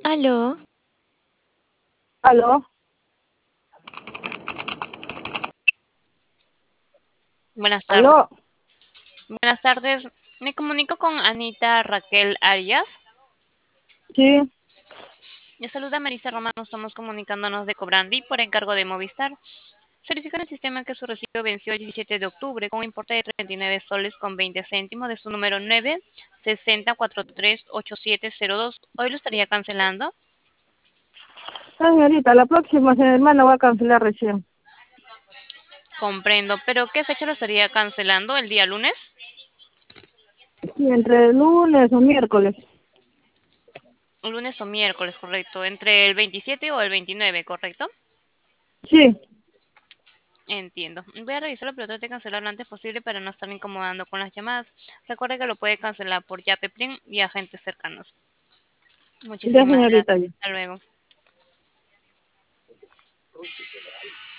Aló, ¿Aló? buenas tardes. ¿Aló? Buenas tardes. Me comunico con Anita Raquel Arias. Sí, Le saluda Marisa Romano. Estamos comunicándonos de Cobrandi por encargo de Movistar. Se verifica en el sistema que su recibo venció el 17 de octubre con un importe de 39 soles con 20 céntimos de su número 960438702. Hoy lo estaría cancelando. señorita, la próxima semana va a cancelar recién. Comprendo. ¿Pero qué fecha lo estaría cancelando? ¿El día lunes? Sí, entre el lunes o miércoles. Lunes o miércoles, correcto. Entre el 27 o el 29, ¿correcto? Sí, Entiendo. Voy a revisarlo, pero trate de cancelar lo antes posible para no estar incomodando con las llamadas. Recuerde que lo puede cancelar por Yapeprin y agentes cercanos. ya Muchísimas señorita. gracias. Hasta luego.